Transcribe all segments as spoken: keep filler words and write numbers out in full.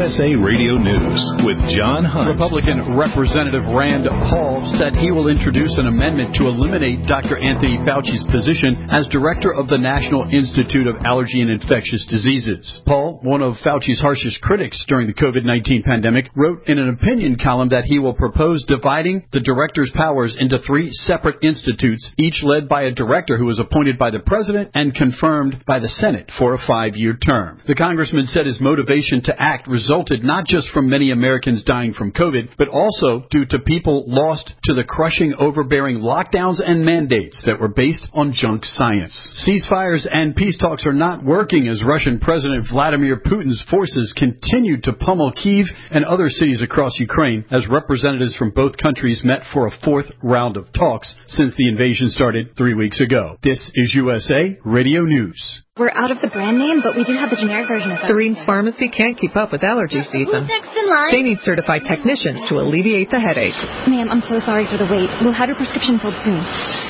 S A Radio News with John Hunt. Republican Representative Rand Paul said he will introduce an amendment to eliminate Doctor Anthony Fauci's position as director of the National Institute of Allergy and Infectious Diseases. Paul, one of Fauci's harshest critics during the COVID nineteen pandemic, wrote in an opinion column that he will propose dividing the director's powers into three separate institutes, each led by a director who is appointed by the president and confirmed by the Senate for a five-year term. The congressman said his motivation to act resulted not just from many Americans dying from COVID, but also due to people lost to the crushing, overbearing lockdowns and mandates that were based on junk science. Ceasefires and peace talks are not working as Russian President Vladimir Putin's forces continue to pummel Kyiv and other cities across Ukraine as representatives from both countries met for a fourth round of talks since the invasion started three weeks ago. This is U S A Radio News. We're out of the brand name, but we do have the generic version of it. Serene's Pharmacy can't keep up with allergy season. Who's next in line? They need certified technicians to alleviate the headache. Ma'am, I'm so sorry for the wait. We'll have your prescription filled soon.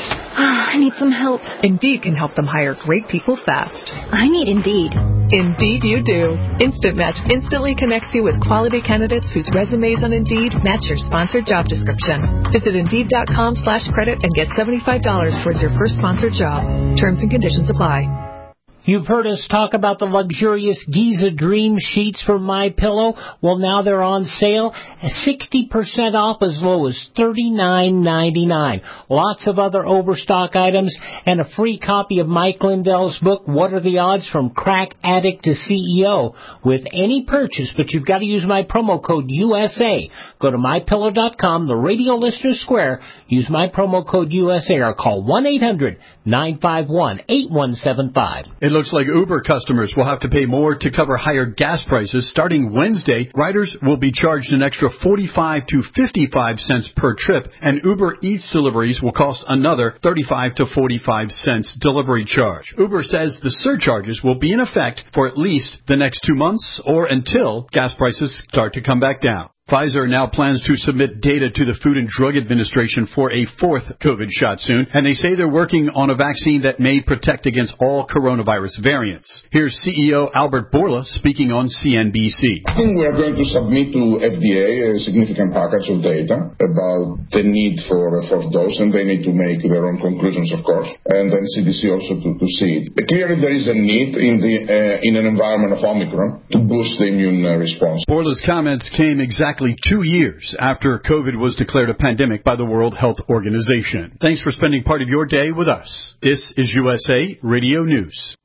I need some help. Indeed can help them hire great people fast. I need Indeed. Indeed you do. Instant Match instantly connects you with quality candidates whose resumes on Indeed match your sponsored job description. Visit Indeed.com slash credit and get seventy-five dollars towards your first sponsored job. Terms and conditions apply. You've heard us talk about the luxurious Giza Dream sheets from MyPillow. Well, now they're on sale, sixty percent off as low as thirty-nine ninety-nine. Lots of other overstock items and a free copy of Mike Lindell's book, What Are the Odds from Crack Addict to C E O, with any purchase, but you've got to use my promo code U S A. Go to my pillow dot com, the Radio Listener Square, use my promo code U S A or call one eight hundred nine five one eight one seven five. It looks like Uber customers will have to pay more to cover higher gas prices. Starting Wednesday, riders will be charged an extra forty-five to fifty-five cents per trip, and Uber Eats deliveries will cost another thirty-five to forty-five cents delivery charge. Uber says the surcharges will be in effect for at least the next two months or until gas prices start to come back down. Pfizer now plans to submit data to the Food and Drug Administration for a fourth COVID shot soon, and they say they're working on a vaccine that may protect against all coronavirus variants. Here's C E O Albert Bourla speaking on C N B C. I think we are going to submit to F D A a significant package of data about the need for a fourth dose, and they need to make their own conclusions, of course, and then C D C also to, to see it. Clearly, there is a need in the uh, in an environment of Omicron to boost the immune uh, response. Bourla's comments came exactly two years after COVID was declared a pandemic by the World Health Organization. Thanks for spending part of your day with us. This is U S A Radio News.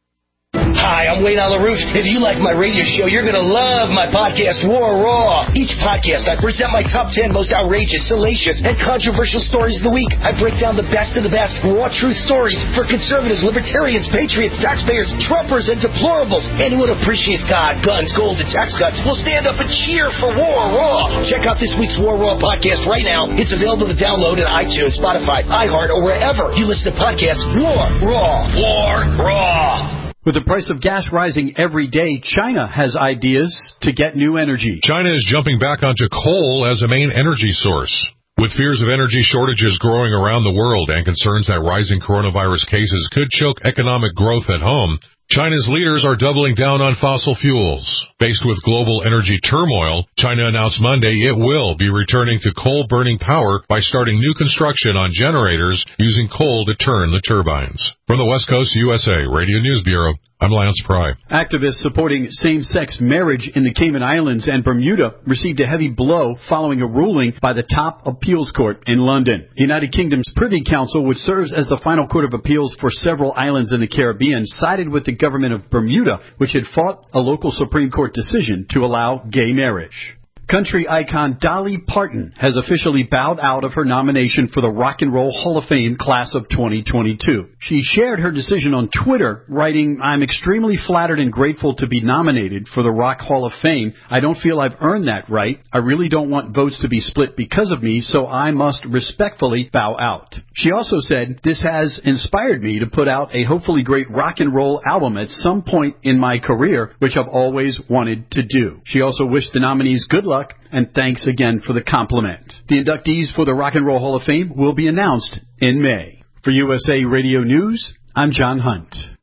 Hi, I'm Wayne on the Roof. If you like my radio show, you're going to love my podcast, War Raw. Each podcast, I present my top ten most outrageous, salacious, and controversial stories of the week. I break down the best of the best raw truth stories for conservatives, libertarians, patriots, taxpayers, Trumpers, and deplorables. Anyone who appreciates God, guns, gold, and tax cuts will stand up and cheer for War Raw. Check out this week's War Raw podcast right now. It's available to download on iTunes, Spotify, iHeart, or wherever you listen to podcasts. War Raw. War Raw. With the price of gas rising every day, China has ideas to get new energy. China is jumping back onto coal as a main energy source. With fears of energy shortages growing around the world and concerns that rising coronavirus cases could choke economic growth at home, China's leaders are doubling down on fossil fuels. Faced with global energy turmoil, China announced Monday it will be returning to coal-burning power by starting new construction on generators using coal to turn the turbines. From the West Coast U S A Radio News Bureau, I'm Lance Pry. Activists supporting same-sex marriage in the Cayman Islands and Bermuda received a heavy blow following a ruling by the top appeals court in London. The United Kingdom's Privy Council, which serves as the final court of appeals for several islands in the Caribbean, sided with the government of Bermuda, which had fought a local Supreme Court decision to allow gay marriage. Country icon Dolly Parton has officially bowed out of her nomination for the Rock and Roll Hall of Fame class of twenty twenty-two. She shared her decision on Twitter, writing, "I'm extremely flattered and grateful to be nominated for the Rock Hall of Fame. I don't feel I've earned that right. I really don't want votes to be split because of me, so I must respectfully bow out." She also said, "This has inspired me to put out a hopefully great rock and roll album at some point in my career, which I've always wanted to do." She also wished the nominees good luck and thanks again for the compliment. The inductees for the Rock and Roll Hall of Fame will be announced in May. For U S A Radio News, I'm John Hunt.